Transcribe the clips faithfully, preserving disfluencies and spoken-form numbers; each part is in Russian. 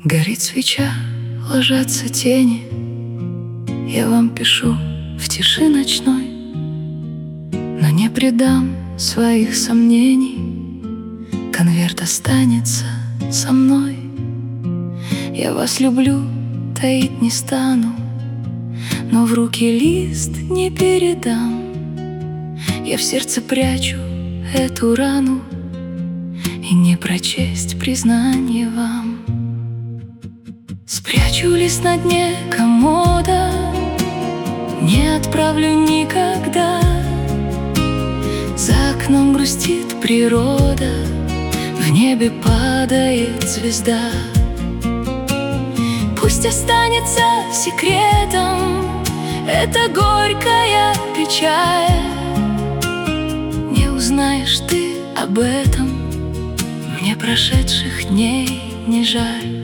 Горит свеча, ложатся тени, я вам пишу в тиши ночной, но не предам своих сомнений. Конверт останется со мной. Я вас люблю, таить не стану, но в руки лист не передам. Я в сердце прячу эту рану, и не прочесть признание вам. Спрячу лист на дне комода, не отправлю никогда. За окном грустит природа, в небе падает звезда. Пусть останется секретом эта горькая печаль. Не узнаешь ты об этом, мне прошедших дней не жаль.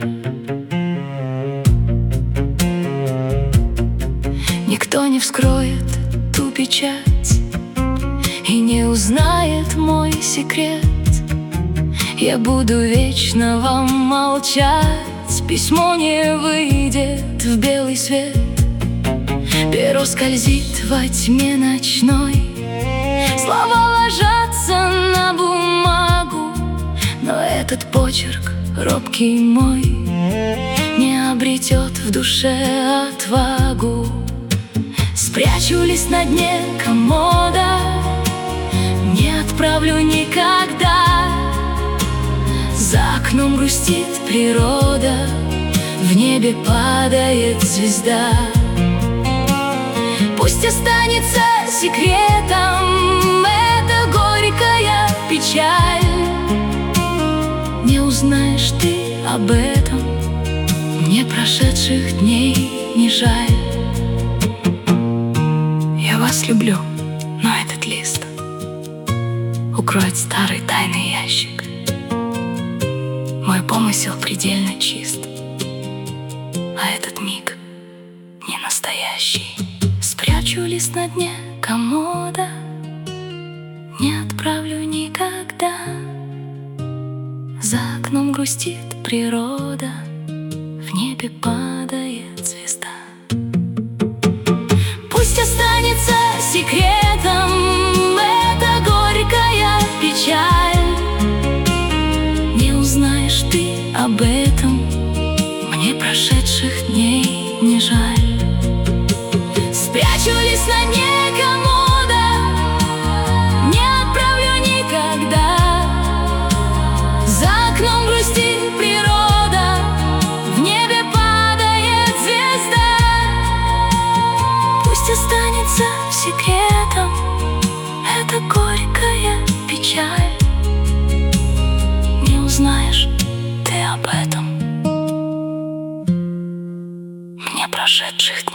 Никто не вскроет ту печать и не узнает мой секрет. Я буду вечно вам молчать, письмо не выйдет в белый свет. Перо скользит во тьме ночной, слова ложатся на бумагу, но этот почерк, робкий мой, не обретет в душе отвагу. Спрячу лист на дне комода, не отправлю никогда. За окном грустит природа, в небе падает звезда. Пусть останется секретом эта горькая печаль. Не узнаешь ты об этом, мне прошедших дней не жаль. Я вас люблю, но этот лист укроет старый тайный ящик. Мой помысел предельно чист, а этот миг не настоящий. Спрячу лист на дне комода, не отправлю никогда. За окном грустит природа, в небе падает звезда. Пусть останется секретом эта горькая печаль. Не узнаешь ты об этом, мне прошедших дней не жаль. Спрячу лист на дне комода, не отправлю никогда. За окном грустит природа, в небе падает звезда. Пусть останется секретом эта горькая печаль. Не узнаешь ты об этом, мне прошедших дней